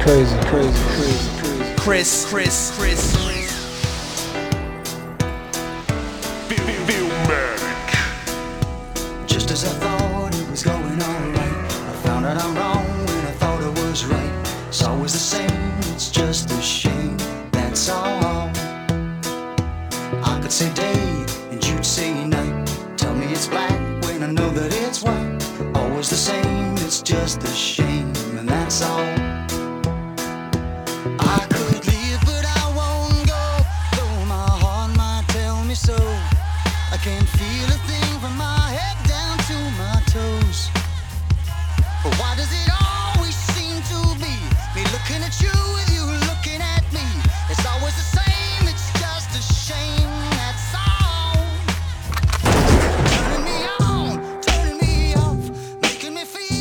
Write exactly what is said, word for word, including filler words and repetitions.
crazy, crazy, crazy, crazy. Chris, Chris, Chris. Just as I thought it was going alright, I found out I'm wrong when I thought I was right. It's always the same, it's just a shame, that's all. I could say day and you'd say night. Tell me it's black when I know that it's white. Always the same, it's just a shame, and that's all. I could leave but I won't go, though my heart might tell me so. I can't feel a thing from my head down to my toes. But why does it